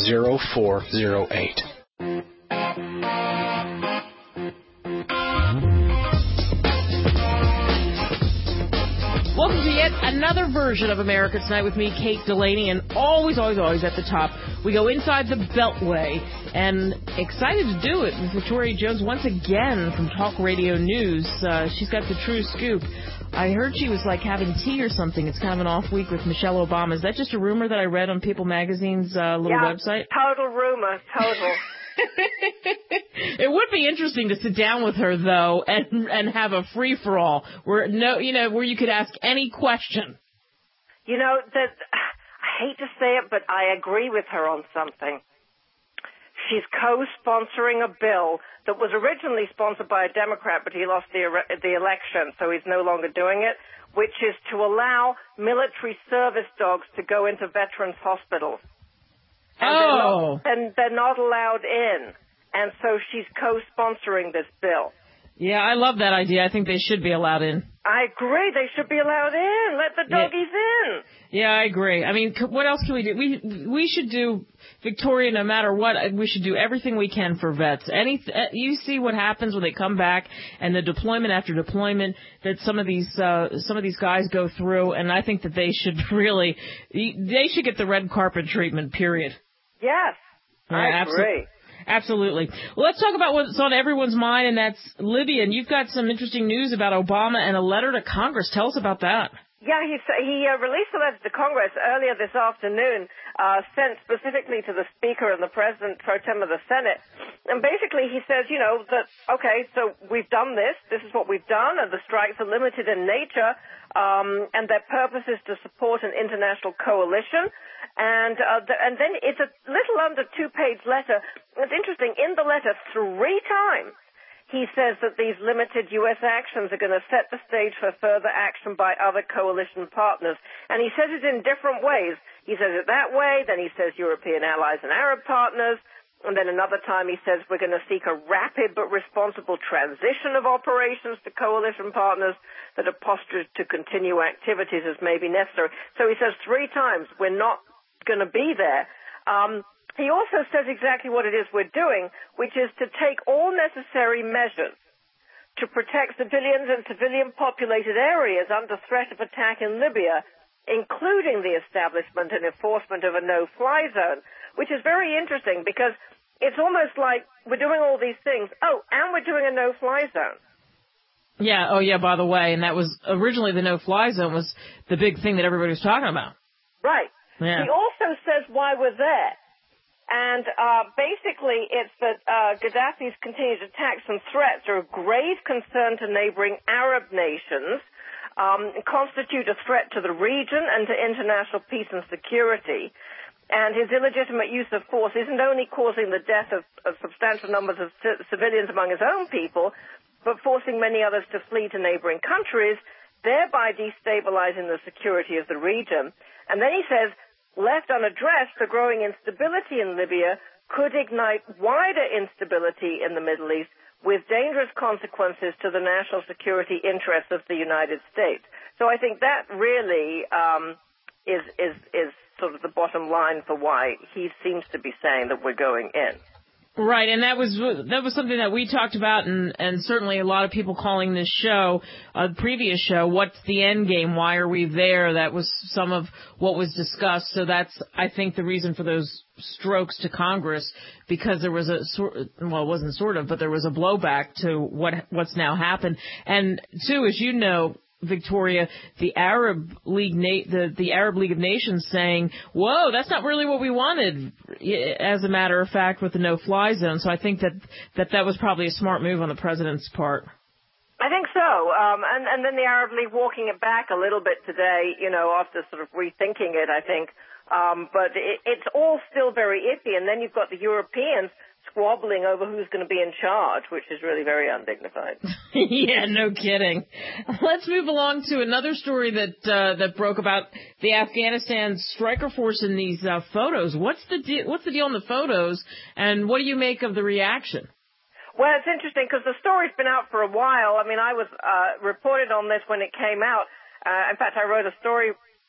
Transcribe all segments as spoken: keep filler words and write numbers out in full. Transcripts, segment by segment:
zero four zero eight. Welcome to yet another version of America Tonight with me, Kate Delaney, and always, always, always at the top, we go inside the Beltway, and excited to do it with Victoria Jones once again from Talk Radio News. Uh, she's got the true scoop. I heard she was like having tea or something. It's kind of an off week with Michelle Obama. Is that just a rumor that I read on People Magazine's uh, little yeah, website? Total rumor, total. It would be interesting to sit down with her, though, and and have a free for all where no, you know, where you could ask any question. You know, that I hate to say it, but I agree with her on something. She's co-sponsoring a bill that was originally sponsored by a Democrat, but he lost the the election, so he's no longer doing it, which is to allow military service dogs to go into veterans' hospitals. And oh. They're not, and they're not allowed in. And so she's co-sponsoring this bill. Yeah, I love that idea. I think they should be allowed in. I agree. They should be allowed in. Let the doggies yeah. in. Yeah, I agree. I mean, what else can we do? We we should do, Victoria, no matter what, we should do everything we can for vets. Any, you see what happens when they come back and the deployment after deployment that some of these uh, some of these guys go through, and I think that they should really, they should get the red carpet treatment, period. Yes, yeah, I absolutely. agree. Absolutely. Well, let's talk about what's on everyone's mind, and that's Libya. And you've got some interesting news about Obama and a letter to Congress. Tell us about that. Yeah, he, he uh, released a letter to Congress earlier this afternoon, uh, sent specifically to the Speaker and the President pro tem of the Senate. And basically he says, you know, that, okay, so we've done this. This is what we've done, and the strikes are limited in nature, um, and their purpose is to support an international coalition. And uh, the, and then it's a little under two-page letter. It's interesting. In the letter, three times, he says that these limited U S actions are going to set the stage for further action by other coalition partners. And he says it in different ways. He says it that way, then he says European allies and Arab partners, and then another time he says we're going to seek a rapid but responsible transition of operations to coalition partners that are postured to continue activities as may be necessary. So he says three times we're not going to be there. Um, he also says exactly what it is we're doing, which is to take all necessary measures to protect civilians and civilian-populated areas under threat of attack in Libya, including the establishment and enforcement of a no-fly zone, which is very interesting because it's almost like we're doing all these things. Oh, and we're doing a no-fly zone. Yeah, oh yeah, by the way, and that was originally the no-fly zone was the big thing that everybody was talking about. Right. Yeah. He also says why we're there. And uh, basically it's that uh, Gaddafi's continued attacks and threats are of grave concern to neighboring Arab nations, um, constitute a threat to the region and to international peace and security. And his illegitimate use of force isn't only causing the death of, of substantial numbers of c- civilians among his own people, but forcing many others to flee to neighboring countries, thereby destabilizing the security of the region. And then he says, left unaddressed, the growing instability in Libya could ignite wider instability in the Middle East with dangerous consequences to the national security interests of the United States. So I think that really um, is, is, is sort of the bottom line for why he seems to be saying that we're going in. Right, and that was that was something that we talked about, and, and certainly a lot of people calling this show, a uh, previous show, what's the end game? Why are we there? That was some of what was discussed. So that's, I think, the reason for those strokes to Congress, because there was a sort, well, it wasn't sort of, but there was a blowback to what what's now happened. And two, as you know, Victoria, the Arab League, the, the Arab League of Nations saying, whoa, that's not really what we wanted, as a matter of fact, with the no-fly zone. So I think that, that that was probably a smart move on the president's part. I think so. Um, and, and then the Arab League walking it back a little bit today, you know, after sort of rethinking it, I think. Um, but it, it's all still very iffy. And then you've got the Europeans squabbling over who's going to be in charge, which is really very undignified. Yeah, no kidding. Let's move along to another story that uh, that broke about the Afghanistan striker force in these uh, photos. What's the de- what's the deal in the photos, and what do you make of the reaction? Well, it's interesting because the story's been out for a while. I mean, I was uh, reported on this when it came out. Uh, in fact, I wrote a story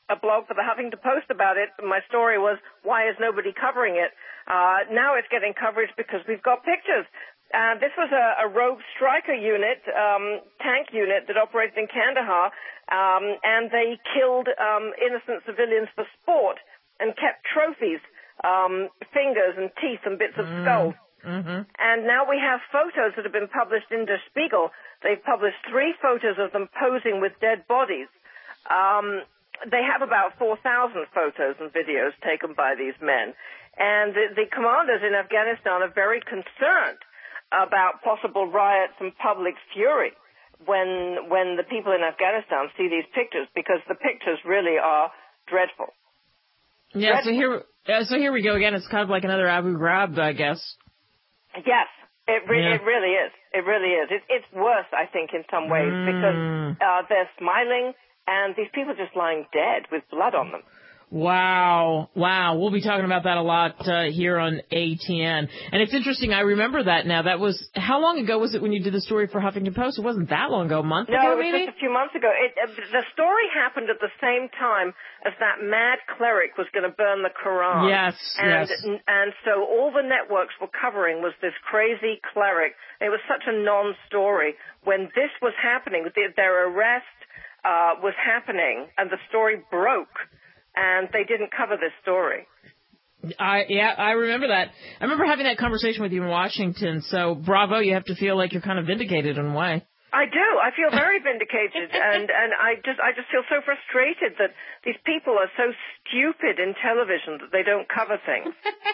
a blog for the Huffington Post about it. My story was, why is nobody covering it? Uh, now it's getting coverage because we've got pictures. Uh, this was a, a rogue striker unit, um, tank unit that operated in Kandahar, um, and they killed um, innocent civilians for sport and kept trophies, um, fingers and teeth and bits of skulls. Mm-hmm. And now we have photos that have been published in Der Spiegel. They've published three photos of them posing with dead bodies. Um, they have about four thousand photos and videos taken by these men. And the, the commanders in Afghanistan are very concerned about possible riots and public fury when when the people in Afghanistan see these pictures, because the pictures really are dreadful. Yeah, dreadful. so here, uh, so here we go again. It's kind of like another Abu Ghraib, I guess. Yes, it, re- yeah. it really is. It really is. It, it's worse, I think, in some ways, mm. because uh, they're smiling and these people are just lying dead with blood on them. Wow. Wow. We'll be talking about that a lot uh, here on A T N. And it's interesting. I remember that now. That was, how long ago was it when you did the story for Huffington Post? It wasn't that long ago. A month no, ago, maybe? No, it was just a few months ago. It, uh, the story happened at the same time as that mad cleric was going to burn the Quran. Yes, and, yes. And so all the networks were covering was this crazy cleric. It was such a non-story. When this was happening, their arrest uh, was happening, and the story broke. And they didn't cover this story. I yeah, I remember that. I remember having that conversation with you in Washington. So bravo, you have to feel like you're kind of vindicated in a way. I do. I feel very vindicated, and and I just I just feel so frustrated that these people are so stupid in television that they don't cover things.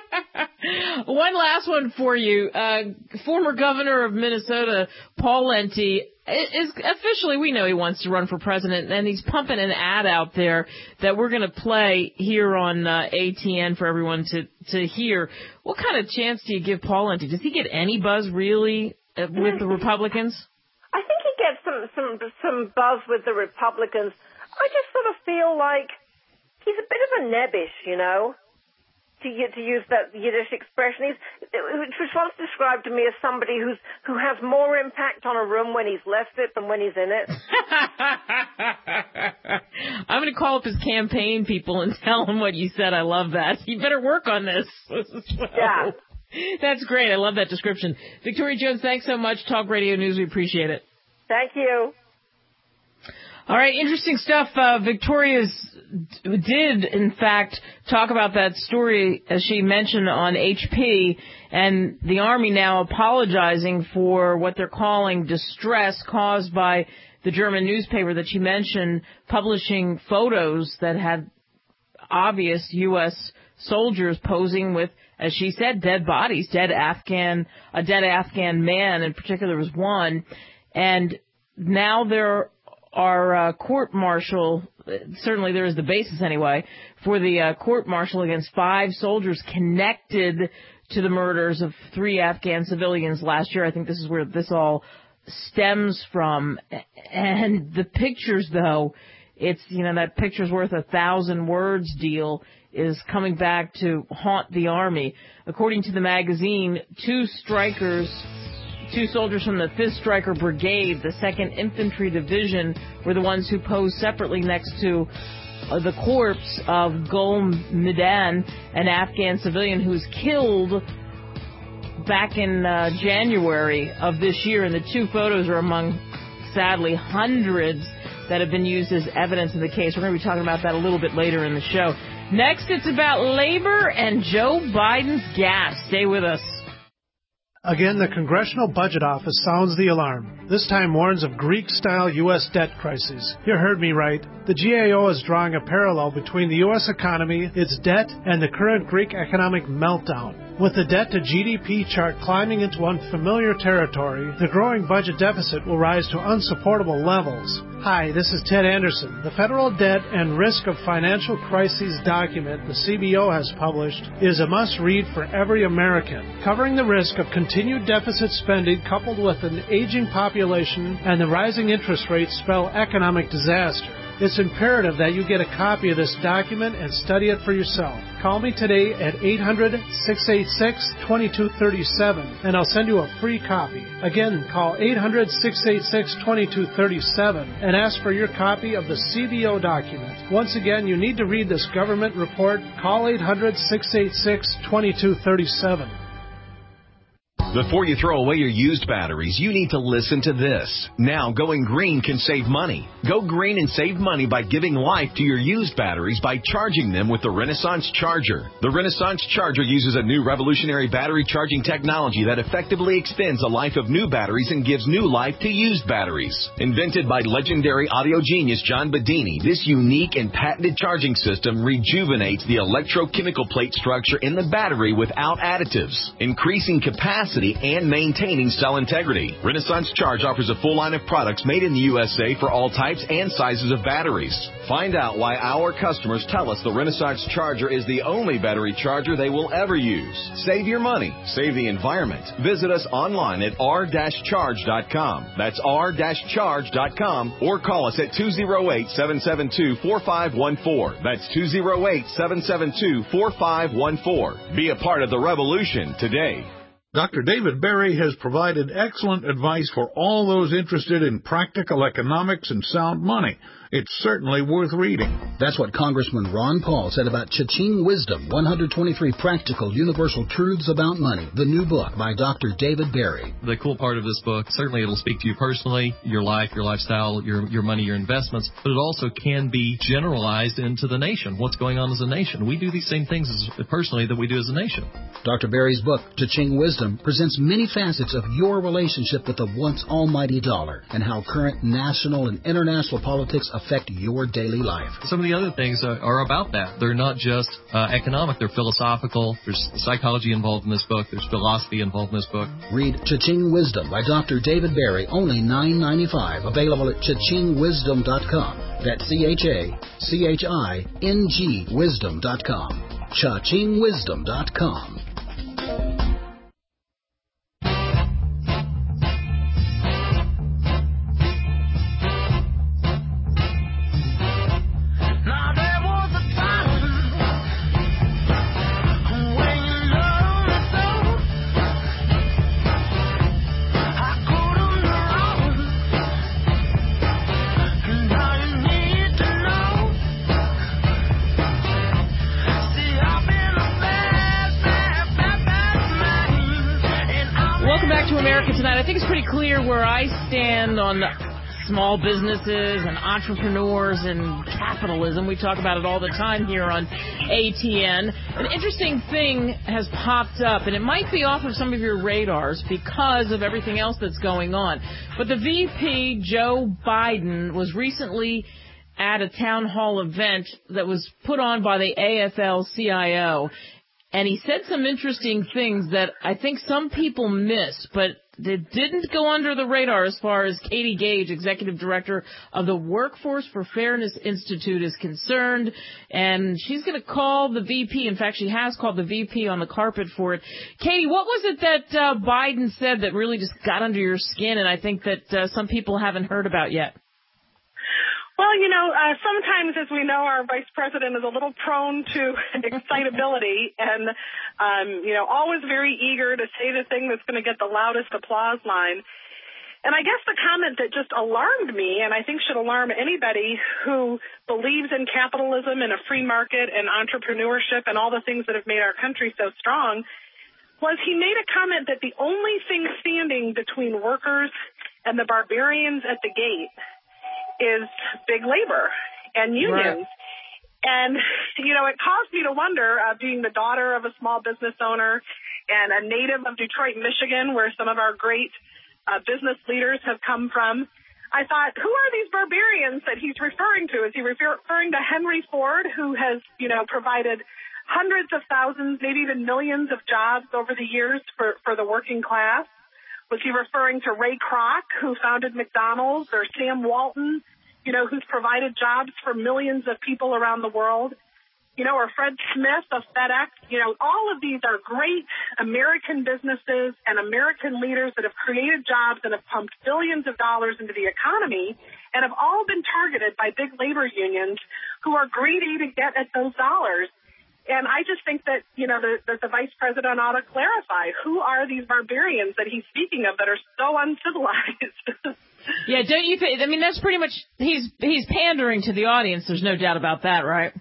One last one for you. Uh, former governor of Minnesota, Paul Lenti, is officially, we know he wants to run for president, and he's pumping an ad out there that we're going to play here on uh, A T N for everyone to to hear. What kind of chance do you give Paul Lenti? Does he get any buzz really uh, with the Republicans? I think he gets some, some some buzz with the Republicans. I just sort of feel like he's a bit of a nebbish, you know, to to use that Yiddish expression. He's, which was once described to me as somebody who's who has more impact on a room when he's left it than when he's in it. I'm going to call up his campaign people and tell them what you said. I love that. You better work on this. Yeah. That's great. I love that description. Victoria Jones, thanks so much. Talk Radio News, we appreciate it. Thank you. All right, interesting stuff. Uh, Victoria's did, in fact, talk about that story, as she mentioned, on H P, and the Army now apologizing for what they're calling distress caused by the German newspaper that she mentioned publishing photos that had obvious U S soldiers posing with, as she said, dead bodies, dead Afghan, a dead Afghan man in particular was one. And now there are uh, court-martial, certainly there is the basis anyway, for the uh, court-martial against five soldiers connected to the murders of three Afghan civilians last year. I think this is where this all stems from. And the pictures, though, it's, you know, that picture's worth a thousand words deal is coming back to haunt the Army. According to the magazine, two strikers, two soldiers from the fifth Stryker Brigade, the second Infantry Division, were the ones who posed separately next to uh, the corpse of Gul Medan, an Afghan civilian who was killed back in uh, January of this year. And the two photos are among, sadly, hundreds that have been used as evidence in the case. We're going to be talking about that a little bit later in the show. Next, it's about labor and Joe Biden's gas. Stay with us. Again, the Congressional Budget Office sounds the alarm. This time warns of Greek-style U S debt crises. You heard me right. The G A O is drawing a parallel between the U S economy, its debt, and the current Greek economic meltdown. With the debt-to-G D P chart climbing into unfamiliar territory, the growing budget deficit will rise to unsupportable levels. Hi, this is Ted Anderson. The Federal Debt and Risk of Financial Crises document the C B O has published is a must-read for every American, covering the risk of continued deficit spending coupled with an aging population and the rising interest rates spell economic disaster. It's imperative that you get a copy of this document and study it for yourself. Call me today at eight hundred, six eight six, two two three seven and I'll send you a free copy. Again, call eight hundred, six eight six, two two three seven and ask for your copy of the C B O document. Once again, you need to read this government report. Call eight hundred, six eight six, two two three seven. Before you throw away your used batteries, you need to listen to this. Now, going green can save money. Go green and save money by giving life to your used batteries by charging them with the Renaissance Charger. The Renaissance Charger uses a new revolutionary battery charging technology that effectively extends the life of new batteries and gives new life to used batteries. Invented by legendary audio genius John Bedini, this unique and patented charging system rejuvenates the electrochemical plate structure in the battery without additives, increasing capacity and maintaining cell integrity. Renaissance Charge offers a full line of products made in the U S A for all types and sizes of batteries. Find out why our customers tell us the Renaissance Charger is the only battery charger they will ever use. Save your money. Save the environment. Visit us online at r dash charge dot com. That's r dash charge dot com or call us at two oh eight, seven seven two, four five one four. That's two oh eight, seven seven two, four five one four. Be a part of the revolution today. Doctor David Berry has provided excellent advice for all those interested in practical economics and sound money. It's certainly worth reading. That's what Congressman Ron Paul said about Cha-Ching Wisdom, one hundred twenty-three Practical Universal Truths About Money, the new book by Doctor David Berry. The cool part of this book, certainly it'll speak to you personally, your life, your lifestyle, your your money, your investments, but it also can be generalized into the nation, what's going on as a nation. We do these same things as, personally that we do as a nation. Doctor Berry's book, Cha-Ching Wisdom, presents many facets of your relationship with the once almighty dollar and how current national and international politics affect your daily life. Some of the other things are, are about that. They're not just uh, economic, they're philosophical. There's psychology involved in this book. There's philosophy involved in this book. Read Cha-Ching Wisdom by Doctor David Berry, only nine ninety-five, available at cha ching wisdom dot com. That's C H A C H I N G wisdom dot com. cha ching wisdom dot com. I think it's pretty clear where I stand on small businesses and entrepreneurs and capitalism. We talk about it all the time here on A T N. An interesting thing has popped up, and it might be off of some of your radars because of everything else that's going on. But the V P, Joe Biden, was recently at a town hall event that was put on by the A F L C I O, and he said some interesting things that I think some people missed, but they didn't go under the radar as far as Katie Gage, Executive Director of the Workforce for Fairness Institute, is concerned. And she's going to call the V P. In fact, she has called the V P on the carpet for it. Katie, what was it that uh, Biden said that really just got under your skin and I think that uh, some people haven't heard about yet? Well, you know, uh, sometimes, as we know, our vice president is a little prone to excitability and, um, you know, always very eager to say the thing that's going to get the loudest applause line. And I guess the comment that just alarmed me, and I think should alarm anybody who believes in capitalism and a free market and entrepreneurship and all the things that have made our country so strong, was he made a comment that the only thing standing between workers and the barbarians at the gate is big labor and unions. Right. And, you know, it caused me to wonder, uh, being the daughter of a small business owner and a native of Detroit, Michigan, where some of our great uh, business leaders have come from, I thought, who are these barbarians that he's referring to? Is he referring to Henry Ford, who has, you know, provided hundreds of thousands, maybe even millions of jobs over the years for, for the working class? Was he referring to Ray Kroc, who founded McDonald's, or Sam Walton, you know, who's provided jobs for millions of people around the world? You know, or Fred Smith of FedEx? You know, all of these are great American businesses and American leaders that have created jobs and have pumped billions of dollars into the economy. and have all been targeted by big labor unions who are greedy to get at those dollars. And I just think that, you know, the, that the vice president ought to clarify who are these barbarians that he's speaking of that are so uncivilized. Yeah, don't you think, I mean, that's pretty much, he's he's pandering to the audience. There's no doubt about that, right?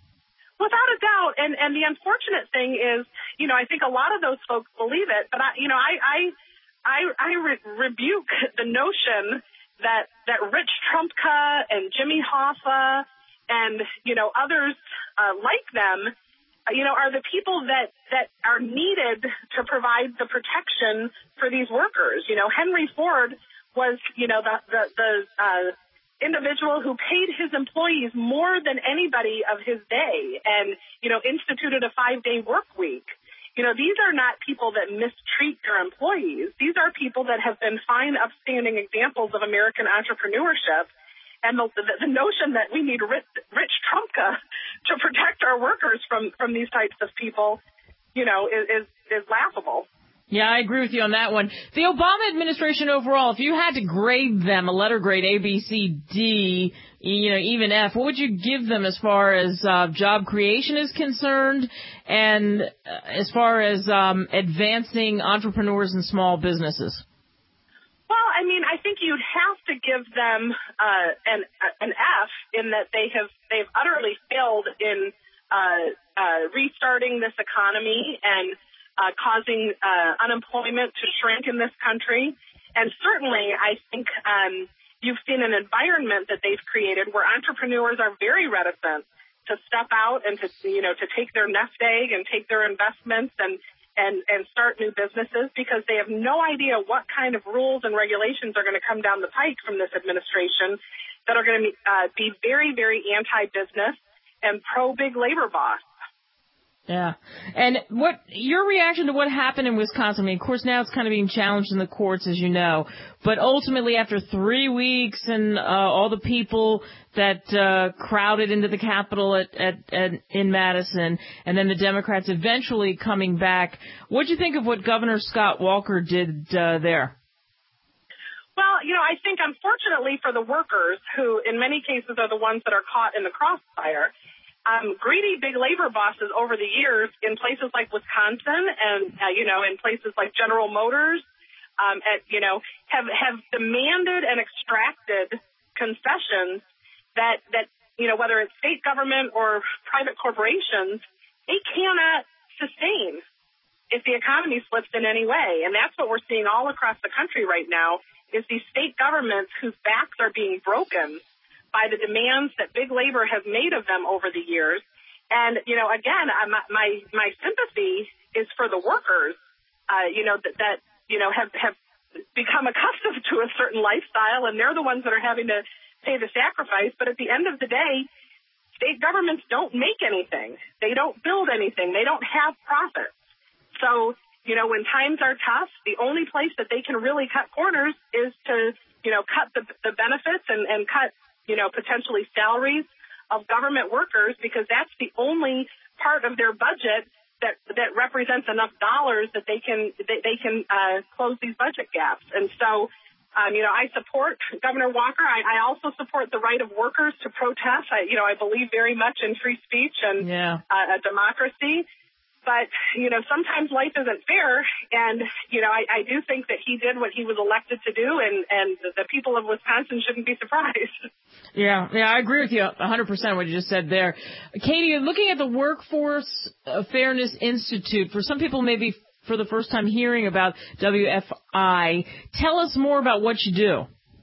Without a doubt. And, and the unfortunate thing is, you know, I think a lot of those folks believe it, but I, you know, I, I, I, I re- rebuke the notion that, that Rich Trumpka and Jimmy Hoffa and, you know, others uh, like them, you know, are the people that, that are needed to provide the protection for these workers. You know, Henry Ford was, you know, the, the, the uh, individual who paid his employees more than anybody of his day and, you know, instituted a five-day work week. You know, these are not people that mistreat their employees. These are people that have been fine, upstanding examples of American entrepreneurship. And the, the, the notion that we need Rich, Rich Trumpka to protect our workers from, from these types of people, you know, is, is, is laughable. Yeah, I agree with you on that one. The Obama administration overall, if you had to grade them, a letter grade, A, B, C, D, you know, even F, what would you give them as far as uh, job creation is concerned and uh, as far as um, advancing entrepreneurs and small businesses? Well, I mean, I think you'd have to give them uh, an an F in that they have they've utterly failed in uh, uh, restarting this economy and Uh, causing uh, unemployment to shrink in this country. And certainly, I think um, you've seen an environment that they've created where entrepreneurs are very reticent to step out and to, you know, to take their nest egg and take their investments and, and, and start new businesses because they have no idea what kind of rules and regulations are going to come down the pike from this administration that are going to uh, be very, very anti-business and pro-big labor boss. Yeah. And what your reaction to what happened in Wisconsin? I mean, of course, now it's kind of being challenged in the courts, as you know. But ultimately, after three weeks and uh, all the people that uh, crowded into the Capitol at, at, at in Madison, and then the Democrats eventually coming back, what do you think of what Governor Scott Walker did uh, there? Well, you know, I think unfortunately for the workers, who in many cases are the ones that are caught in the crossfire, Um, greedy big labor bosses over the years in places like Wisconsin and, uh, you know, in places like General Motors, um, at, you know, have, have demanded and extracted concessions that, that, you know, whether it's state government or private corporations, they cannot sustain if the economy slips in any way. And that's what we're seeing all across the country right now is these state governments whose backs are being broken by the demands that big labor has made of them over the years. And, you know, again, my, my, my sympathy is for the workers, uh, you know, that, that, you know, have, have become accustomed to a certain lifestyle, and they're the ones that are having to pay the sacrifice. But at the end of the day, state governments don't make anything. They don't build anything. They don't have profits. So, you know, when times are tough, the only place that they can really cut corners is to, you know, cut the, the benefits and, and cut, you know, potentially salaries of government workers, because that's the only part of their budget that that represents enough dollars that they can they, they can uh, close these budget gaps. And so, um, you know, I support Governor Walker. I, I also support the right of workers to protest. I, you know, I believe very much in free speech and yeah. uh, a democracy. But, you know, sometimes life isn't fair, and, you know, I, I do think that he did what he was elected to do, and, and the people of Wisconsin shouldn't be surprised. Yeah, yeah, I agree with you one hundred percent what you just said there. Katie, looking at the Workforce Fairness Institute, for some people maybe for the first time hearing about W F I, tell us more about what you do.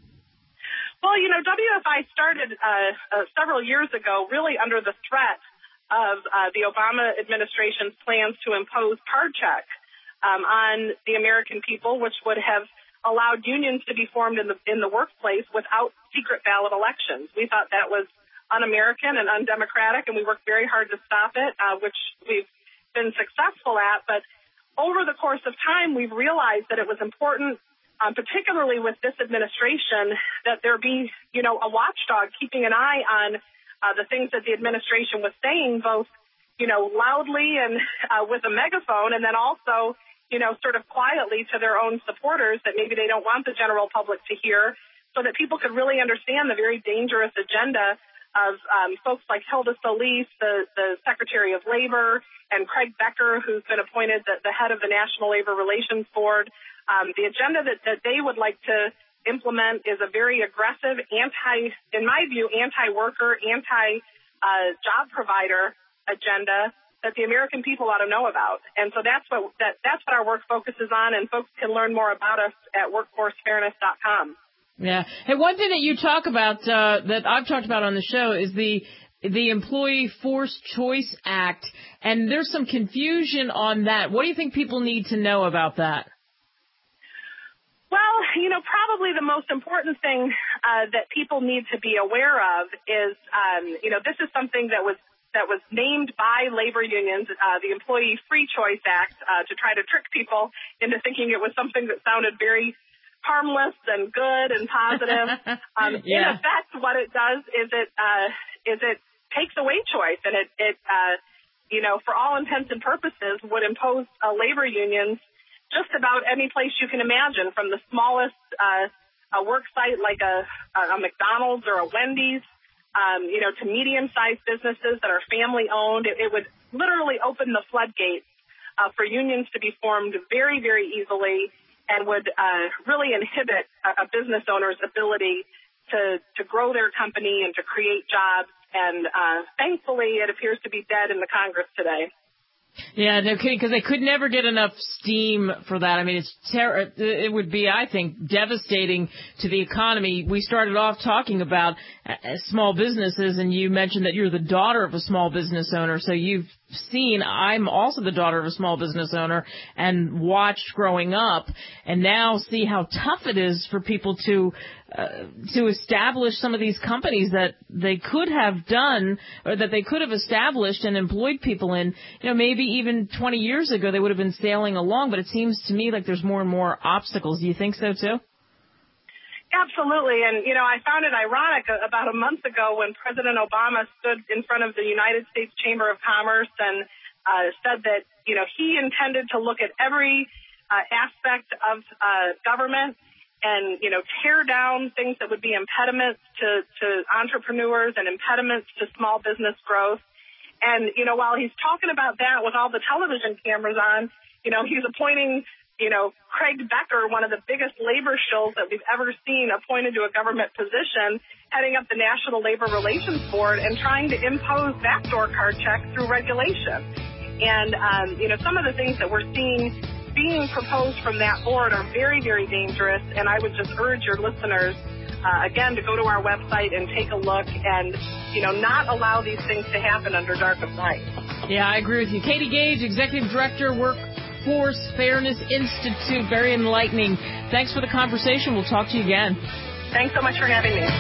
Well, you know, W F I started uh, uh, several years ago really under the threat of uh, the Obama administration's plans to impose card check um, on the American people, which would have allowed unions to be formed in the in the workplace without secret ballot elections. We thought that was un-American and undemocratic, and we worked very hard to stop it, uh, which we've been successful at. But over the course of time, we've realized that it was important, um, particularly with this administration, that there be, you know, a watchdog keeping an eye on Uh, the things that the administration was saying, both, you know, loudly and uh, with a megaphone, and then also, you know, sort of quietly to their own supporters that maybe they don't want the general public to hear, so that people could really understand the very dangerous agenda of um, folks like Hilda Solis, the, the Secretary of Labor, and Craig Becker, who's been appointed the, the head of the National Labor Relations Board. Um, the agenda that, that they would like to implement is a very aggressive, anti, in my view, anti-worker, anti-job uh, provider agenda that the American people ought to know about. And so that's what that, that's what our work focuses on, and folks can learn more about us at workforce fairness dot com. Yeah. Hey, one thing that you talk about, uh, that I've talked about on the show is the, the Employee Forced Choice Act, and there's some confusion on that. What do you think people need to know about that? Well, you know, probably the most important thing uh, that people need to be aware of is, um, you know, this is something that was that was named by labor unions, uh, the Employee Free Choice Act, uh, to try to trick people into thinking it was something that sounded very harmless and good and positive. Um, yeah. In effect, what it does is it uh, is it takes away choice, and it, it uh, you know, for all intents and purposes, would impose uh, labor unions just about any place you can imagine, from the smallest uh, a work site like a, a McDonald's or a Wendy's, um, you know, to medium-sized businesses that are family-owned. It, it would literally open the floodgates uh, for unions to be formed very, very easily, and would uh, really inhibit a, a business owner's ability to, to grow their company and to create jobs. And uh, thankfully, it appears to be dead in the Congress today. Yeah, no kidding, because they could never get enough steam for that. I mean, it's ter- it would be, I think, devastating to the economy. We started off talking about uh, small businesses, and you mentioned that you're the daughter of a small business owner, so you've seen, I'm also the daughter of a small business owner, and watched growing up, and now see how tough it is for people to uh, to establish some of these companies that they could have done, or that they could have established and employed people in. You know, maybe even twenty years ago they would have been sailing along, but it seems to me like there's more and more obstacles. Do you think so too? Absolutely. And, you know, I found it ironic about a month ago when President Obama stood in front of the United States Chamber of Commerce and uh, said that, you know, he intended to look at every uh, aspect of uh, government and, you know, tear down things that would be impediments to, to entrepreneurs and impediments to small business growth. And, you know, while he's talking about that with all the television cameras on, you know, he's appointing, you know, Craig Becker, one of the biggest labor shills that we've ever seen, appointed to a government position, heading up the National Labor Relations Board and trying to impose backdoor card checks through regulation. And, um, you know, some of the things that we're seeing being proposed from that board are very, very dangerous. And I would just urge your listeners, uh, again, to go to our website and take a look and, you know, not allow these things to happen under dark of night. Yeah, I agree with you. Katie Gage, Executive Director, Workforce Fairness Institute. Very enlightening. Thanks for the conversation. We'll talk to you again. Thanks so much for having me.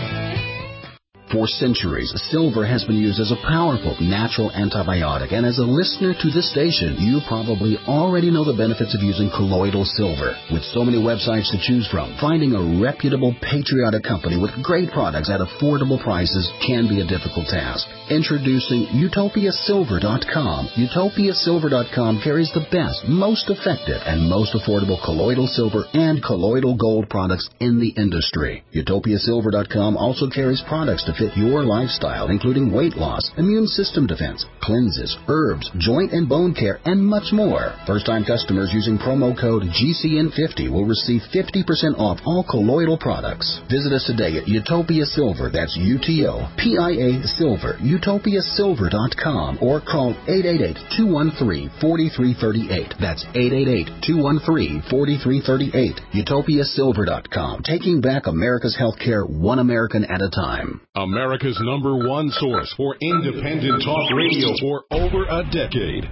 For centuries, silver has been used as a powerful natural antibiotic, and as a listener to this station, you probably already know the benefits of using colloidal silver. With so many websites to choose from, finding a reputable, patriotic company with great products at affordable prices can be a difficult task. Introducing Utopia Silver dot com. Utopia Silver dot com carries the best, most effective, and most affordable colloidal silver and colloidal gold products in the industry. Utopia Silver dot com also carries products to fit your lifestyle, including weight loss, immune system defense, cleanses, herbs, joint and bone care, and much more. First-time customers using promo code G C N fifty will receive fifty percent off all colloidal products. Visit us today at Utopia Silver, that's U T O P I A Silver, Utopia Silver dot com, or call eight eight eight, two one three, four three three eight. That's eight eight eight, two one three, four three three eight. Utopia Silver dot com, taking back America's healthcare one American at a time. America's number one source for independent talk radio for over a decade.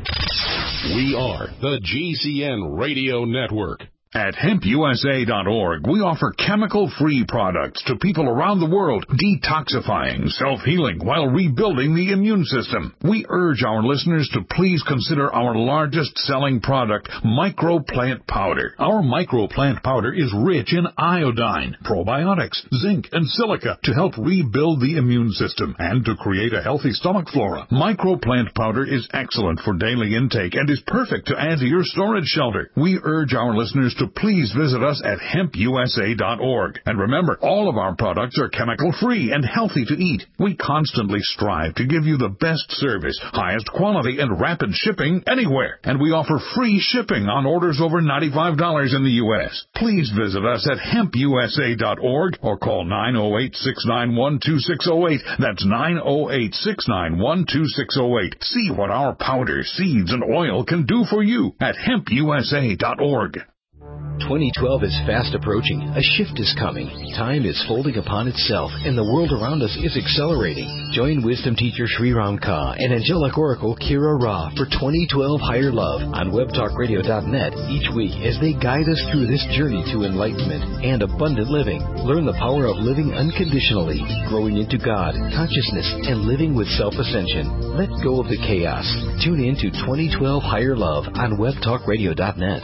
We are the G C N Radio Network. At hemp U S A dot org, we offer chemical-free products to people around the world, detoxifying, self-healing, while rebuilding the immune system. We urge our listeners to please consider our largest-selling product, Microplant Powder. Our Microplant Powder is rich in iodine, probiotics, zinc, and silica to help rebuild the immune system and to create a healthy stomach flora. Microplant Powder is excellent for daily intake and is perfect to add to your storage shelter. We urge our listeners to to please visit us at hemp u s a dot org. And remember, all of our products are chemical-free and healthy to eat. We constantly strive to give you the best service, highest quality, and rapid shipping anywhere. And we offer free shipping on orders over ninety-five dollars in the U S. Please visit us at hemp u s a dot org or call nine oh eight, six nine one, two six oh eight. That's nine oh eight, six nine one, two six oh eight. See what our powder, seeds, and oil can do for you at hemp u s a dot org. twenty twelve is fast approaching. A shift is coming. Time is folding upon itself, and the world around us is accelerating. Join wisdom teacher Sri Ram Ka and angelic oracle Kira Ra for twenty twelve Higher Love on web talk radio dot net each week as they guide us through this journey to enlightenment and abundant living. Learn the power of living unconditionally, growing into God, consciousness, and living with self-ascension. Let go of the chaos. Tune in to twenty twelve Higher Love on web talk radio dot net.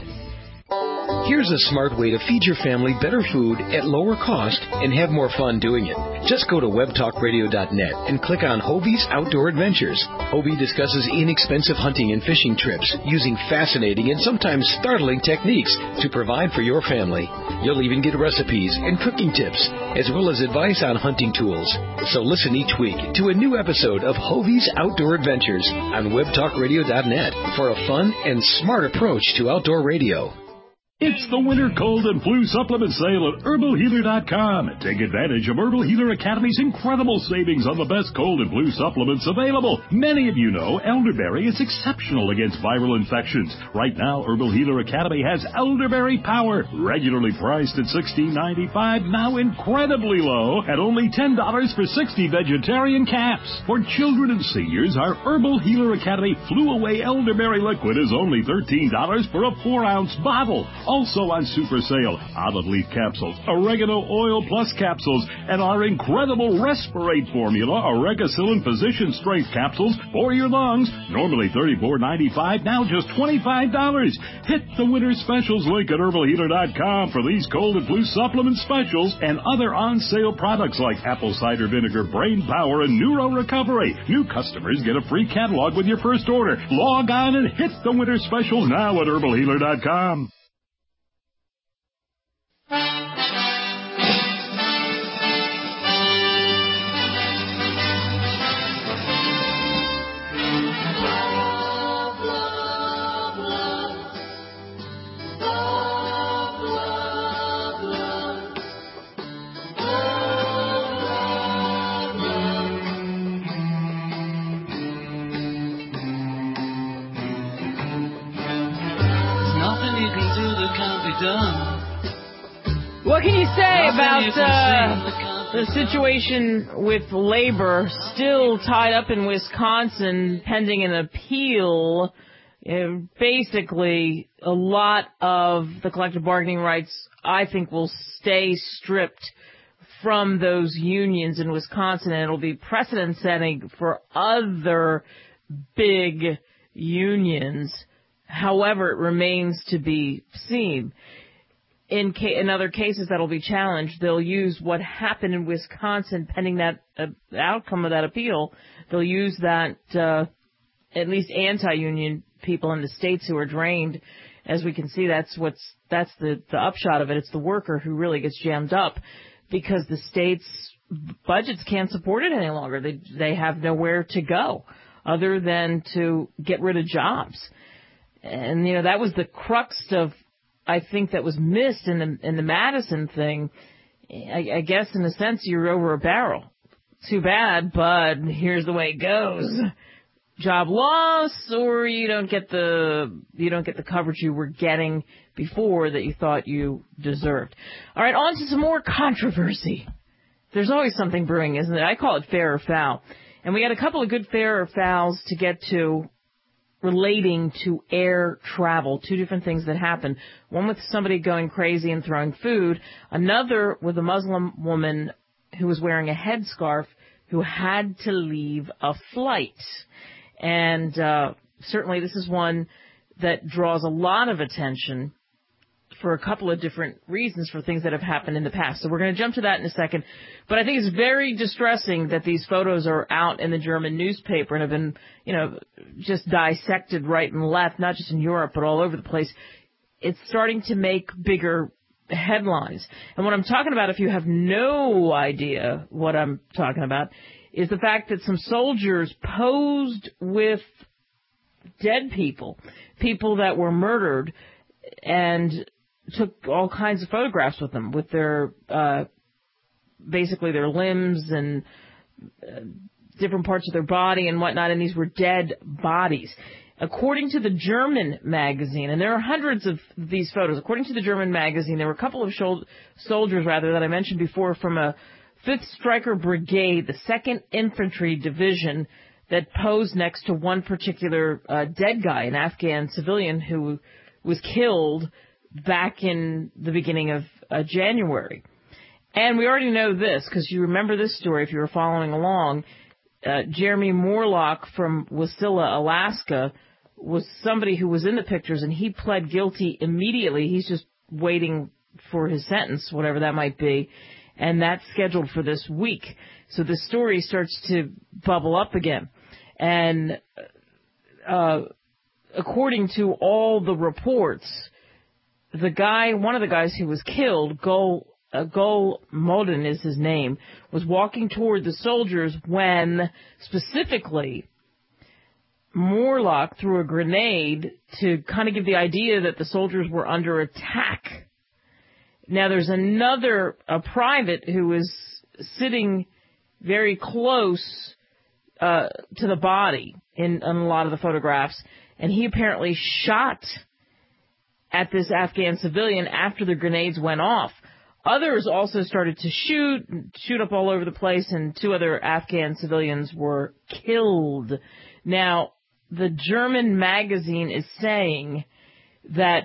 Here's a smart way to feed your family better food at lower cost and have more fun doing it. Just go to web talk radio dot net and click on Hobie's Outdoor Adventures. Hobie discusses inexpensive hunting and fishing trips using fascinating and sometimes startling techniques to provide for your family. You'll even get recipes and cooking tips, as well as advice on hunting tools. So listen each week to a new episode of Hobie's Outdoor Adventures on web talk radio dot net for a fun and smart approach to outdoor radio. It's the winter cold and flu supplement sale at herbal healer dot com. Take advantage of Herbal Healer Academy's incredible savings on the best cold and flu supplements available. Many of you know elderberry is exceptional against viral infections. Right now, Herbal Healer Academy has Elderberry Power, regularly priced at sixteen ninety-five, now incredibly low at only ten dollars for sixty vegetarian caps. For children and seniors, our Herbal Healer Academy Flu Away Elderberry Liquid is only thirteen dollars for a four ounce bottle. Also on super sale, olive leaf capsules, oregano oil plus capsules, and our incredible Respirate formula, Oregacillin physician strength capsules for your lungs. Normally thirty-four ninety-five, now just twenty-five dollars. Hit the winter specials link at herbal healer dot com for these cold and flu supplement specials and other on sale products like apple cider vinegar, brain power, and neuro recovery. New customers get a free catalog with your first order. Log on and hit the winter specials now at herbal healer dot com. What can you say about uh, the situation with labor still tied up in Wisconsin pending an appeal? Uh, basically, a lot of the collective bargaining rights, I think, will stay stripped from those unions in Wisconsin, and it'll be precedent-setting for other big unions. However, it remains to be seen. In, ca- in other cases that'll be challenged, they'll use what happened in Wisconsin pending that uh, outcome of that appeal. They'll use that, uh, at least anti-union people in the states who are drained. As we can see, that's what's, that's the, the upshot of it. It's the worker who really gets jammed up because the states' budgets can't support it any longer. They, they have nowhere to go other than to get rid of jobs. And, you know, that was the crux of, I think, that was missed in the in the Madison thing. I, I guess in a sense you're over a barrel. Too bad, but here's the way it goes: job loss, or you don't get the you don't get the coverage you were getting before that you thought you deserved. All right, on to some more controversy. There's always something brewing, isn't it? I call it fair or foul, and we had a couple of good fair or fouls to get to, relating to air travel, two different things that happened. One with somebody going crazy and throwing food, another with a Muslim woman who was wearing a headscarf who had to leave a flight. And uh, certainly this is one that draws a lot of attention for a couple of different reasons for things that have happened in the past. So we're going to jump to that in a second. But I think it's very distressing that these photos are out in the German newspaper and have been, you know, just dissected right and left, not just in Europe, but all over the place. it's starting to make bigger headlines. And what I'm talking about, if you have no idea what I'm talking about, is the fact that some soldiers posed with dead people, people that were murdered, and took all kinds of photographs with them, with their, uh, basically their limbs and uh, different parts of their body and whatnot, and these were dead bodies. According to the German magazine, and there are hundreds of these photos, according to the German magazine, there were a couple of shol- soldiers, rather, that I mentioned before from a fifth Stryker Brigade, the second Infantry Division, that posed next to one particular uh, dead guy, an Afghan civilian who was killed back in the beginning of uh, January. And we already know this, because you remember this story if you were following along. Uh, Jeremy Morlock from Wasilla, Alaska, was somebody who was in the pictures, and he pled guilty immediately. He's just waiting for his sentence, whatever that might be, and that's scheduled for this week. So the story starts to bubble up again. And uh, according to all the reports, the guy, one of the guys who was killed, Gul, uh, Gul Moden is his name, was walking toward the soldiers when, specifically, Morlock threw a grenade to kind of give the idea that the soldiers were under attack. Now, there's another, a private who is sitting very close uh, to the body in, in a lot of the photographs, and he apparently shot at this Afghan civilian after the grenades went off. Others also started to shoot, shoot up all over the place, and two other Afghan civilians were killed. Now, the German magazine is saying that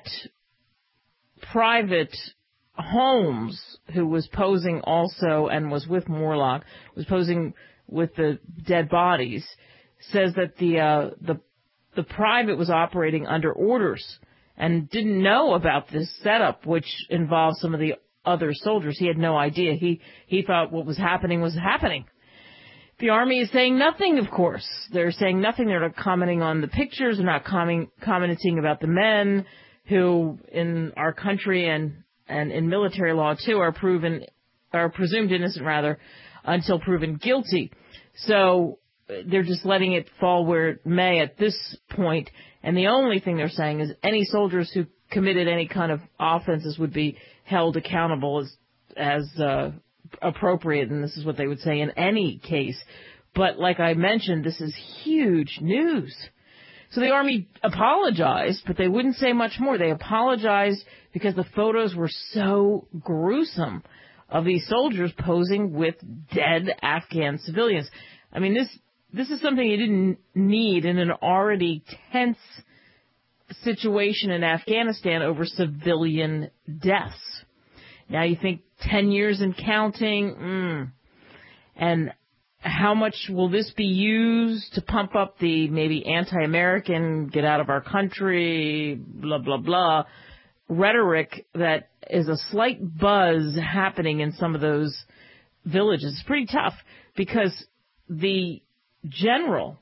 Private Holmes, who was posing also and was with Morlock, was posing with the dead bodies, says that the uh, the the private was operating under orders and didn't know about this setup, which involved some of the other soldiers. He had no idea. He he thought what was happening was happening. The Army is saying nothing, of course. They're saying nothing. They're not commenting on the pictures. They're not comment, commenting about the men who, in our country and, and in military law, too, are proven, are presumed innocent, rather, until proven guilty. So they're just letting it fall where it may at this point. And the only thing they're saying is any soldiers who committed any kind of offenses would be held accountable as, as, uh, appropriate, and this is what they would say in any case. But like I mentioned, this is huge news. So the Army apologized, but they wouldn't say much more. They apologized because the photos were so gruesome of these soldiers posing with dead Afghan civilians. I mean, this this is something you didn't need in an already tense situation in Afghanistan over civilian deaths. Now you think ten years and counting, mm, and how much will this be used to pump up the maybe anti-American, get out of our country, blah, blah, blah, rhetoric that is a slight buzz happening in some of those villages? It's pretty tough because the general,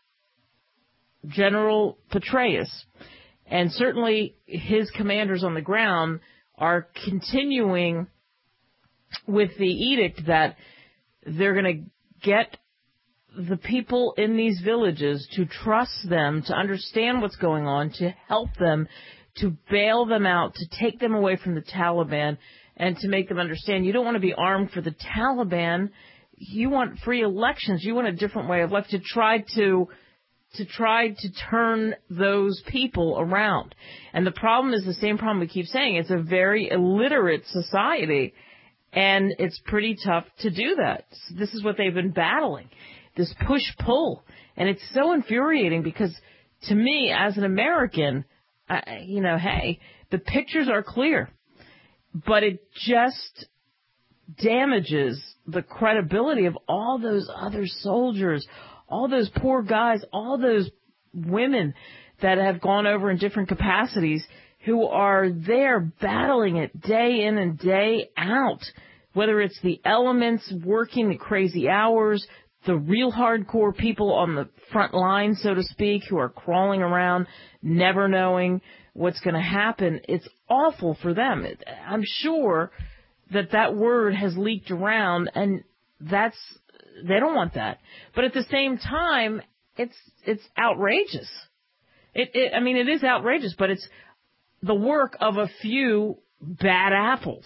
General Petraeus, and certainly his commanders on the ground are continuing with the edict that they're going to get the people in these villages to trust them, to understand what's going on, to help them, to bail them out, to take them away from the Taliban, and to make them understand you don't want to be armed for the Taliban. You want free elections. You want a different way of life, to try to to try to turn those people around. And the problem is the same problem we keep saying. It's a very illiterate society, and it's pretty tough to do that. This is what they've been battling, this push-pull. And it's so infuriating because, to me, as an American, I, you know, hey, the pictures are clear, but it just damages the credibility of all those other soldiers, all those poor guys, all those women that have gone over in different capacities who are there battling it day in and day out, whether it's the elements working the crazy hours, the real hardcore people on the front line, so to speak, who are crawling around, never knowing what's going to happen, it's awful for them. I'm sure that that word has leaked around, and that's, they don't want that. But at the same time, it's, it's outrageous. It, it, I mean, it is outrageous, but it's the work of a few bad apples.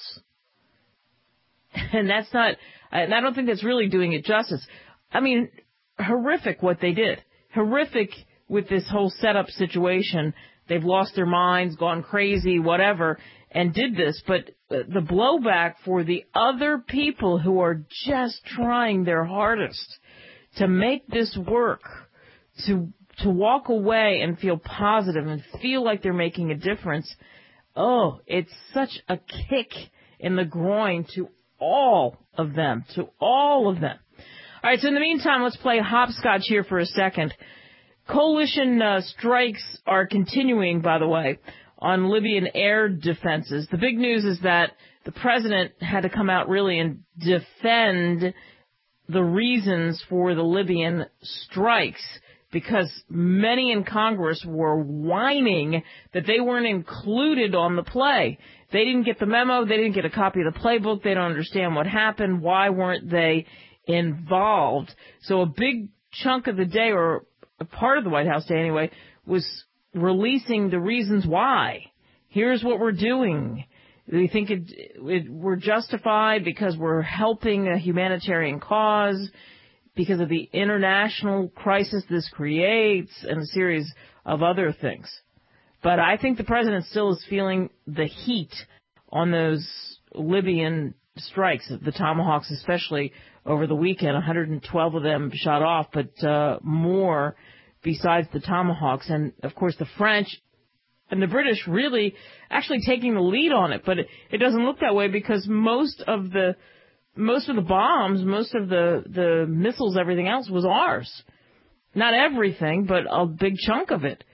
And that's not, and I don't think that's really doing it justice. I mean, horrific what they did. Horrific with this whole setup situation. They've lost their minds, gone crazy, whatever, and did this. But the blowback for the other people who are just trying their hardest to make this work, to to walk away and feel positive and feel like they're making a difference, oh, it's such a kick in the groin to all of them, to all of them. All right, so in the meantime, let's play hopscotch here for a second. Coalition uh, strikes are continuing, by the way, on Libyan air defenses. The big news is that the president had to come out really and defend the reasons for the Libyan strikes, because many in Congress were whining that they weren't included on the play. They didn't get the memo. They didn't get a copy of the playbook. They don't understand what happened. Why weren't they involved? So a big chunk of the day, or a part of the White House day anyway, was releasing the reasons why. Here's what we're doing. We think it, it, we're justified because we're helping a humanitarian cause, because of the international crisis this creates, and a series of other things. But I think the president still is feeling the heat on those Libyan strikes, the Tomahawks especially, over the weekend. one hundred twelve of them shot off, but uh, more besides the Tomahawks. And, of course, the French and the British really actually taking the lead on it. But it, it doesn't look that way, because most of the most of the bombs, most of the, the missiles, everything else was ours. Not everything, but a big chunk of it.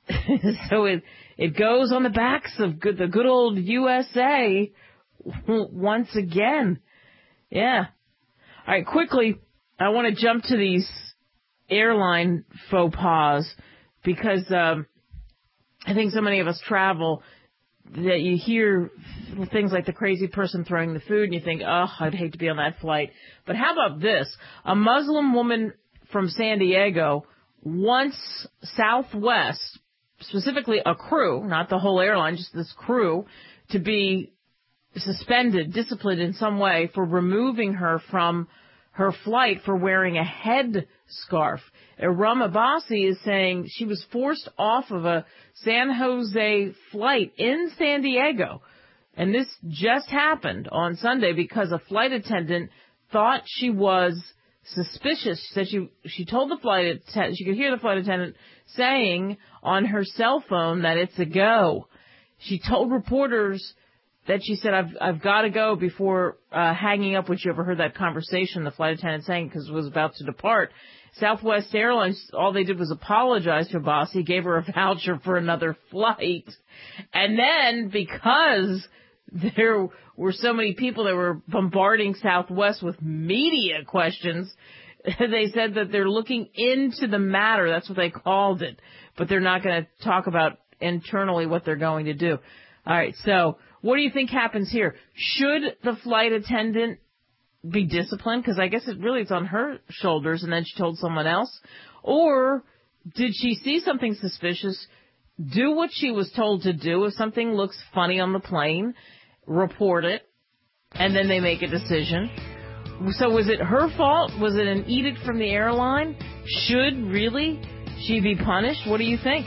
So it it goes on the backs of good, the good old U S A once again. Yeah. All right, quickly, I want to jump to these airline faux pas, because um, I think so many of us travel that you hear things like the crazy person throwing the food, and you think, oh, I'd hate to be on that flight. But how about this? A Muslim woman from San Diego wants Southwest, specifically a crew, not the whole airline, just this crew, to be suspended, disciplined in some way for removing her from her flight for wearing a head scarf. Iram Abbasi is saying she was forced off of a San Jose flight in San Diego. And this just happened on Sunday because a flight attendant thought she was suspicious. She said she, she told the flight attendant, she could hear the flight attendant saying on her cell phone that it's a go. She told reporters that she said, I've, I've got to go before uh, hanging up, which you ever heard that conversation, the flight attendant saying, because it was about to depart. Southwest Airlines, all they did was apologize to Abbasi, gave her a voucher for another flight. And then, because there were so many people that were bombarding Southwest with media questions, they said that they're looking into the matter. That's what they called it. But they're not going to talk about internally what they're going to do. All right, so what do you think happens here? Should the flight attendant be disciplined? Because I guess it really is on her shoulders, and then she told someone else. Or did she see something suspicious, do what she was told to do? If something looks funny on the plane, report it, and then they make a decision. So was it her fault? Was it an edict from the airline? Should really she be punished? What do you think?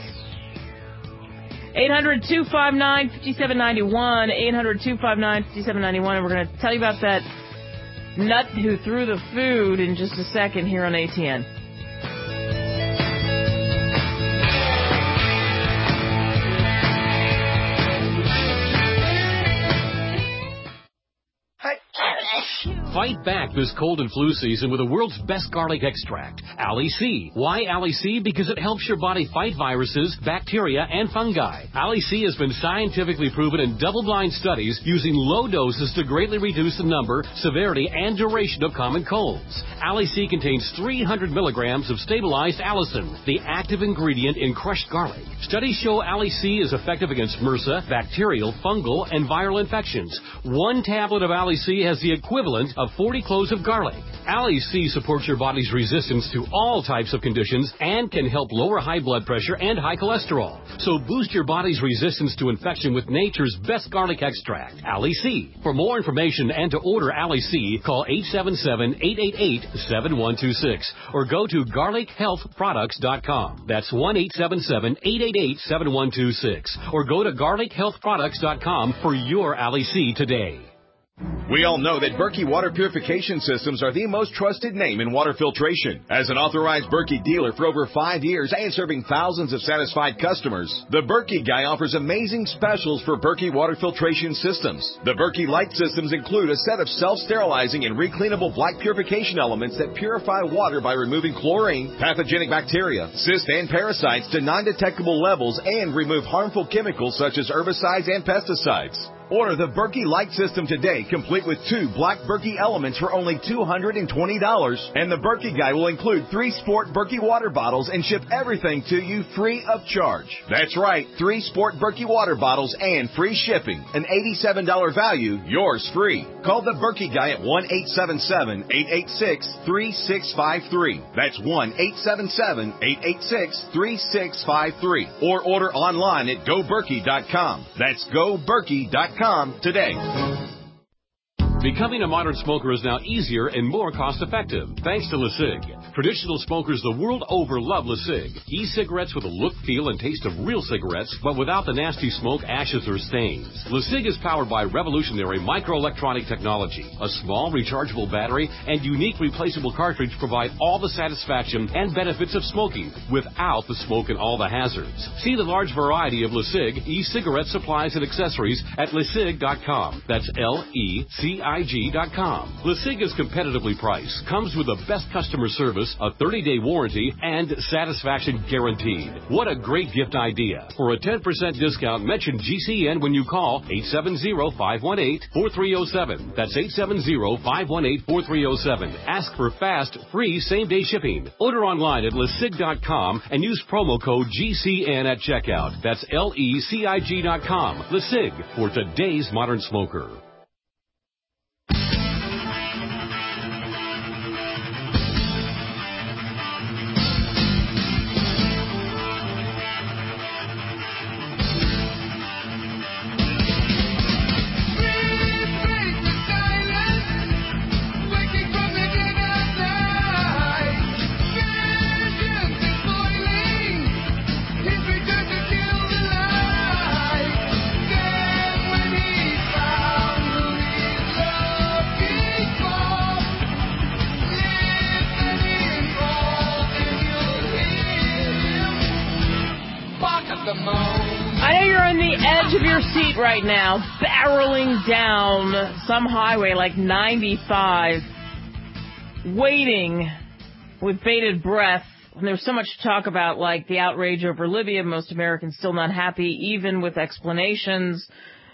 eight hundred, two five nine, five seven nine one, eight hundred, two five nine, five seven nine one, and we're going to tell you about that nut who threw the food in just a second here on A T N. Fight back this cold and flu season with the world's best garlic extract, Ali C. Why Ali C? Because it helps your body fight viruses, bacteria, and fungi. Ali C has been scientifically proven in double-blind studies using low doses to greatly reduce the number, severity, and duration of common colds. Ali C contains three hundred milligrams of stabilized allicin, the active ingredient in crushed garlic. Studies show Ali C is effective against MRSA, bacterial, fungal, and viral infections. One tablet of Ali C has the equivalent of forty cloves of garlic. Ali C supports your body's resistance to all types of conditions and can help lower high blood pressure and high cholesterol. So boost your body's resistance to infection with nature's best garlic extract, Ali C. For more information and to order Ali C, call eight seven seven, eight eight eight, seven one two six or go to garlic health products dot com. That's one eight seven seven, eight eight eight, seven one two six or go to garlic health products dot com for your Ali C today. We all know that Berkey Water Purification Systems are the most trusted name in water filtration. As an authorized Berkey dealer for over five years and serving thousands of satisfied customers, the Berkey Guy offers amazing specials for Berkey Water Filtration Systems. The Berkey Light Systems include a set of self-sterilizing and recleanable black purification elements that purify water by removing chlorine, pathogenic bacteria, cysts, and parasites to non-detectable levels and remove harmful chemicals such as herbicides and pesticides. Order the Berkey Light System today, complete with two black Berkey elements for only two hundred twenty dollars. And the Berkey Guy will include three Sport Berkey water bottles and ship everything to you free of charge. That's right, three Sport Berkey water bottles and free shipping. An eighty-seven dollars value, yours free. Call the Berkey Guy at one eight seven seven, eight eight six, three six five three. That's one eight seven seven, eight eight six, three six five three. Or order online at go berkey dot com. That's go berkey dot com today. Becoming a modern smoker is now easier and more cost-effective, thanks to LeSig. Traditional smokers the world over love LeSig. E-cigarettes with a look, feel, and taste of real cigarettes, but without the nasty smoke, ashes, or stains. LeSig is powered by revolutionary microelectronic technology. A small, rechargeable battery and unique replaceable cartridge provide all the satisfaction and benefits of smoking, without the smoke and all the hazards. See the large variety of LeSig e-cigarette supplies and accessories at lesig dot com. That's L E C I G dot com. LeSig is competitively priced, comes with the best customer service, a thirty-day warranty, and satisfaction guaranteed. What a great gift idea. For a ten percent discount, mention G C N when you call eight seven zero, five one eight, four three zero seven. That's eight seven zero, five one eight, four three zero seven. Ask for fast, free, same-day shipping. Order online at lesig dot com and use promo code G C N at checkout. That's L E C I G dot com. LeSig, for today's modern smoker. I know you're on the edge of your seat right now, barreling down some highway like ninety-five, waiting with bated breath. And there's so much to talk about, like the outrage over Libya, most Americans still not happy, even with explanations,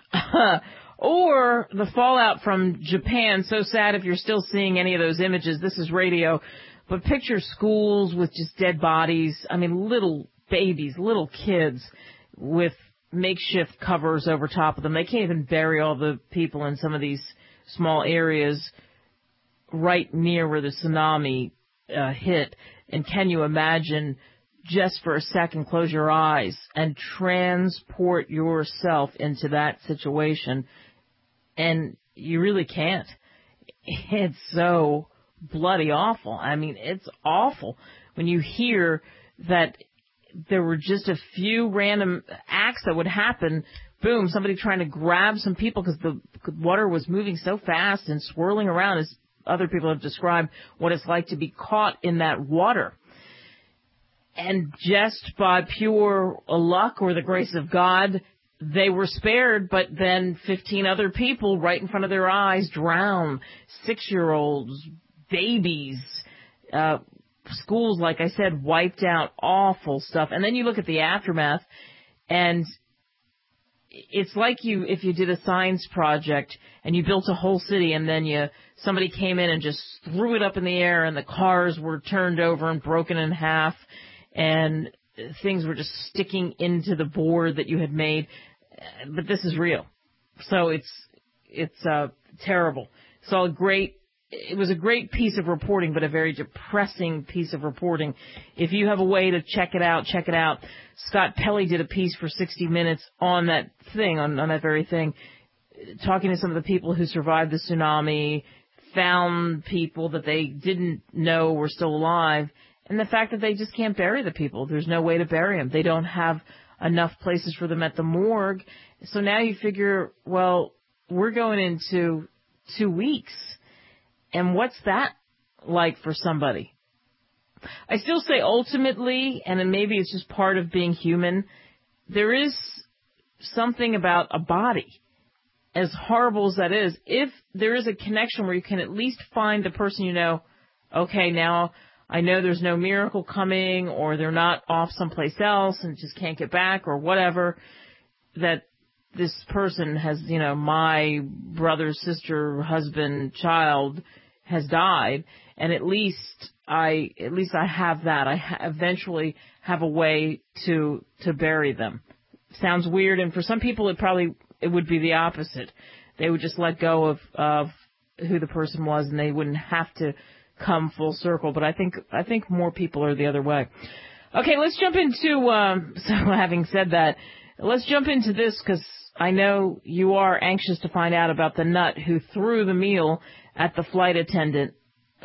or the fallout from Japan. So sad if you're still seeing any of those images. This is radio. But picture schools with just dead bodies. I mean, little babies, little kids with makeshift covers over top of them. They can't even bury all the people in some of these small areas right near where the tsunami uh, hit. And can you imagine, just for a second, close your eyes and transport yourself into that situation? And you really can't. It's so bloody awful. I mean, it's awful when you hear that there were just a few random acts that would happen. Boom, somebody trying to grab some people because the water was moving so fast and swirling around, as other people have described what it's like to be caught in that water. And just by pure luck or the grace of God, they were spared, but then fifteen other people right in front of their eyes drown. Six-year-olds, babies, uh, schools, like I said, wiped out, awful stuff. And then you look at the aftermath, and it's like you, if you did a science project and you built a whole city and then you, somebody came in and just threw it up in the air and the cars were turned over and broken in half and things were just sticking into the board that you had made. But this is real. So it's, it's, uh, terrible. So a great, it was a great piece of reporting, but a very depressing piece of reporting. If you have a way to check it out, check it out. Scott Pelley did a piece for sixty minutes on that thing, on, on that very thing, talking to some of the people who survived the tsunami, found people that they didn't know were still alive, and the fact that they just can't bury the people. There's no way to bury them. They don't have enough places for them at the morgue. So now you figure, well, we're going into two weeks. And what's that like for somebody? I still say ultimately, and then maybe it's just part of being human, there is something about a body, as horrible as that is. If there is a connection where you can at least find the person you know, okay, now I know there's no miracle coming, or they're not off someplace else and just can't get back, or whatever, that this person has, you know, my brother, sister, husband, child has died, and at least I, at least I have that. I ha- eventually have a way to, to bury them. Sounds weird, and for some people it probably, it would be the opposite. They would just let go of, of who the person was, and they wouldn't have to come full circle. But I think, I think more people are the other way. Okay, let's jump into, um, so having said that, let's jump into this, because I know you are anxious to find out about the nut who threw the meal at the flight attendant.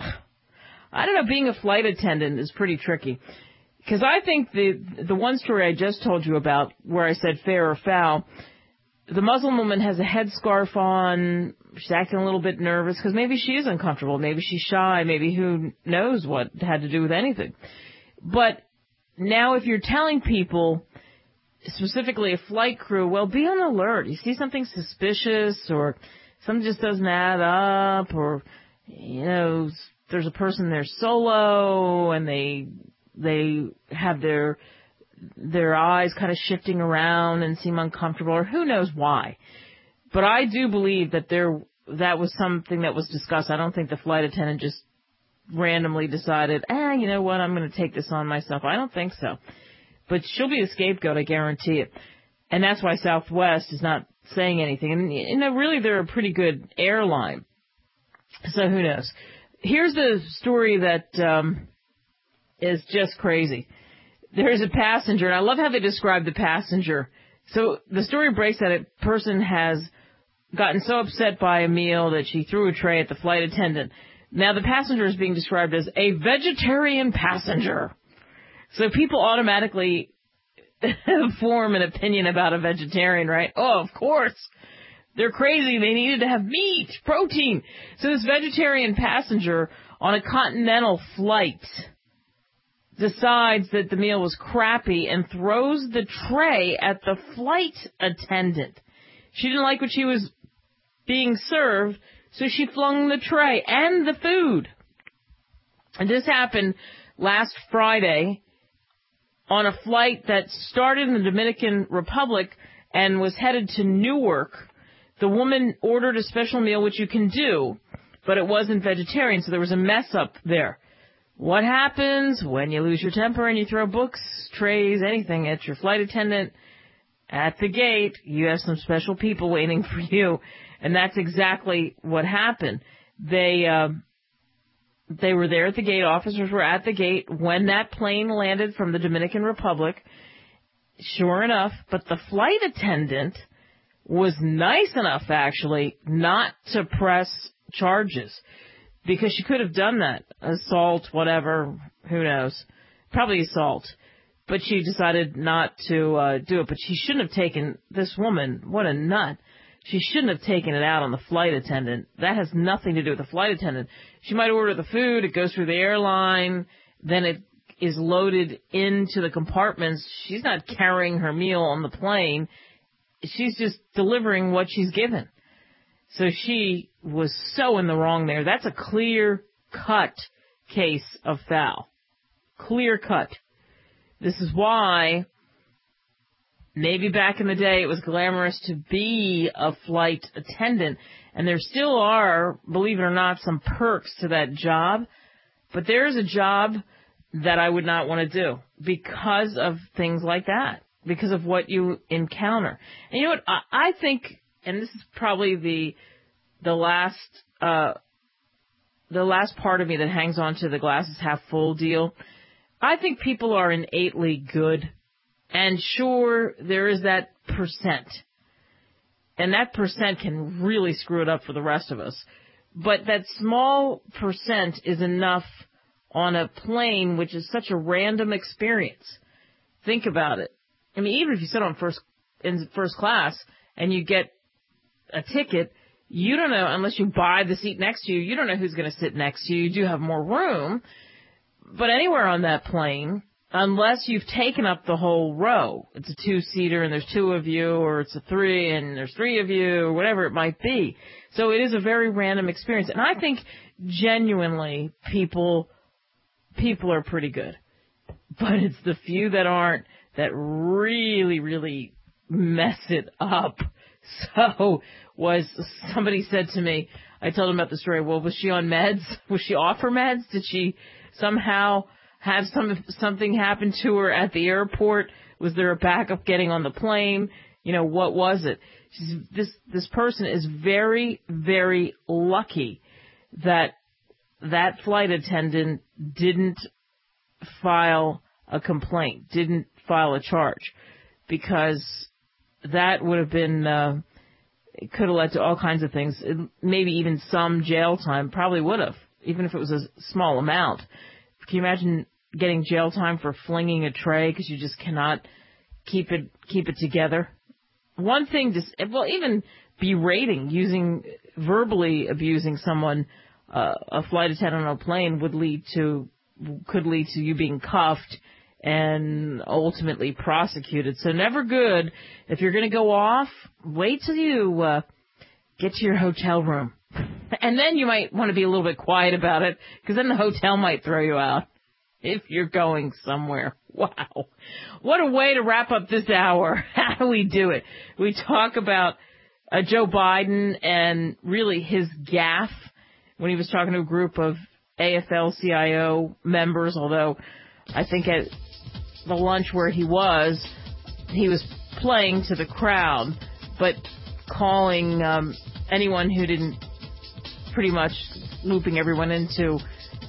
I don't know, being a flight attendant is pretty tricky. Because I think the the one story I just told you about, where I said fair or foul, the Muslim woman has a headscarf on, she's acting a little bit nervous, because maybe she is uncomfortable, maybe she's shy, maybe who knows what had to do with anything. But now if you're telling people, specifically a flight crew, well, be on alert. You see something suspicious, or something just doesn't add up, or, you know, there's a person there solo and they they have their their eyes kind of shifting around and seem uncomfortable, or who knows why. But I do believe that there that was something that was discussed. I don't think the flight attendant just randomly decided, ah, you know what, I'm going to take this on myself. I don't think so. But she'll be the scapegoat, I guarantee it. And that's why Southwest is not saying anything. And, you know, really, they're a pretty good airline. So who knows? Here's the story that um, is just crazy. There's a passenger, and I love how they describe the passenger. So the story breaks that a person has gotten so upset by a meal that she threw a tray at the flight attendant. Now, the passenger is being described as a vegetarian passenger. So people automatically form an opinion about a vegetarian, right? Oh, of course. They're crazy. They needed to have meat, protein. So this vegetarian passenger on a continental flight decides that the meal was crappy and throws the tray at the flight attendant. She didn't like what she was being served, so she flung the tray and the food. And this happened last Friday on a flight that started in the Dominican Republic and was headed to Newark. The woman ordered a special meal, which you can do, but it wasn't vegetarian, so there was a mess up there. What happens when you lose your temper and you throw books, trays, anything at your flight attendant? At the gate, you have some special people waiting for you, and that's exactly what happened. They uh, they were there at the gate. Officers were at the gate when that plane landed from the Dominican Republic. Sure enough, but the flight attendant was nice enough, actually, not to press charges, because she could have done that. Assault, whatever, who knows. Probably assault. But she decided not to uh, do it. But she shouldn't have taken, this woman, what a nut, she shouldn't have taken it out on the flight attendant. That has nothing to do with the flight attendant. She might order the food, it goes through the airline, then it is loaded into the compartments. She's not carrying her meal on the plane. she's just delivering what she's given. So she was so in the wrong there. That's a clear-cut case of foul. Clear-cut. This is why maybe back in the day it was glamorous to be a flight attendant, and there still are, believe it or not, some perks to that job, but there is a job that I would not want to do because of things like that, because of what you encounter. And you know what, I, I think, and this is probably the the last uh, the last part of me that hangs on to the glass is half full deal, I think people are innately good. And sure, there is that percent. And that percent can really screw it up for the rest of us. But that small percent is enough on a plane, which is such a random experience. Think about it. I mean, even if you sit on first in first class and you get a ticket, you don't know, unless you buy the seat next to you, you don't know who's going to sit next to you. You do have more room. But anywhere on that plane, unless you've taken up the whole row, it's a two-seater and there's two of you, or it's a three and there's three of you, or whatever it might be. So it is a very random experience. And I think genuinely people people are pretty good. But it's the few that aren't that really, really mess it up. So was somebody said to me, I told him about the story, well, was she on meds? Was she off her meds? Did she somehow have some something happen to her at the airport? Was there a backup getting on the plane? You know, what was it? She's, this this person is very, very lucky that that flight attendant didn't file a complaint, didn't file a charge, because that would have been, uh, it could have led to all kinds of things, it, maybe even some jail time, probably would have, even if it was a small amount. Can you imagine getting jail time for flinging a tray because you just cannot keep it keep it together? One thing, just well, even berating, using verbally abusing someone, uh, a flight attendant on a plane would lead to could lead to you being cuffed and ultimately prosecuted. So never good. If you're going to go off, wait till you uh, get to your hotel room. And then you might want to be a little bit quiet about it, because then the hotel might throw you out if you're going somewhere. Wow. What a way to wrap up this hour. How do we do it? We talk about uh, Joe Biden and really his gaffe when he was talking to a group of A F L C I O members, although I think at the lunch where he was, he was playing to the crowd, but calling um, anyone who didn't, pretty much looping everyone into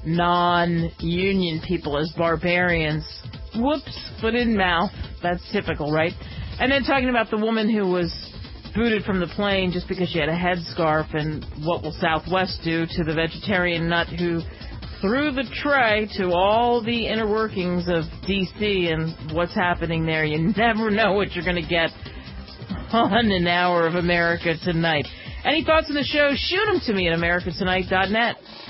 non-union people as barbarians. Whoops, foot in mouth. That's typical, right? And then talking about the woman who was booted from the plane just because she had a headscarf, and what will Southwest do to the vegetarian nut who threw the tray to all the inner workings of D C and what's happening there. You never know what you're going to get on An Hour of America Tonight. Any thoughts on the show? Shoot them to me at america tonight dot net.